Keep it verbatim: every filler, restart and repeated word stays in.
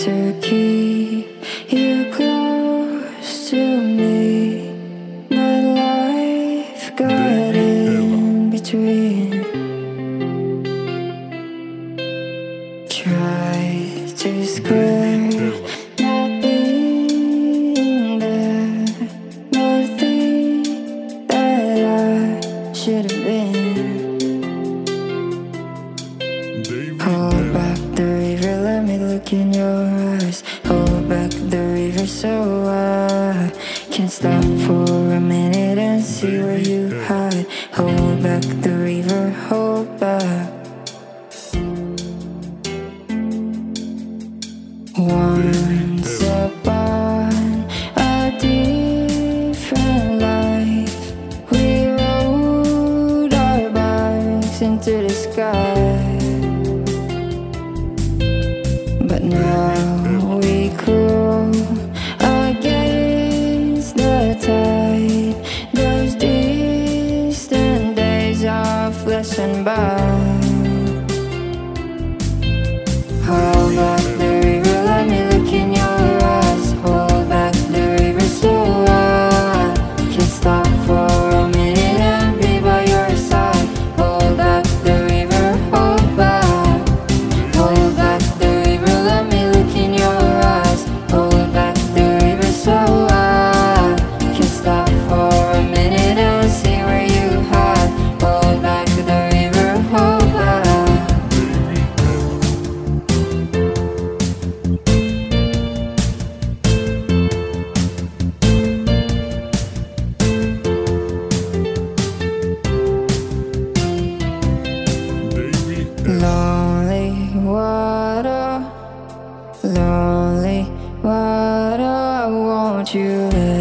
to keep you close to me. My life got in between. Try to square not being there, but think that I should have been. Hold back the river, let me look in your eyes. Hold back the river so I can stop for a minute and see where you hide. Hold back the river, hold back. Once upon a different life, we rode our bikes into the sky. But now we crawl against the tide. Those distant days are flashing by. Hold back the river, let me look in your eyes. Hold back the river so I can stop for a minute and be by your side. Hold back the river, hold back. Hold back the river, let me look in your eyes. Hold back the river so I can stop for a minute and see where you hide. Hold back the river, hold back. Lonely water, lonely water, won't you let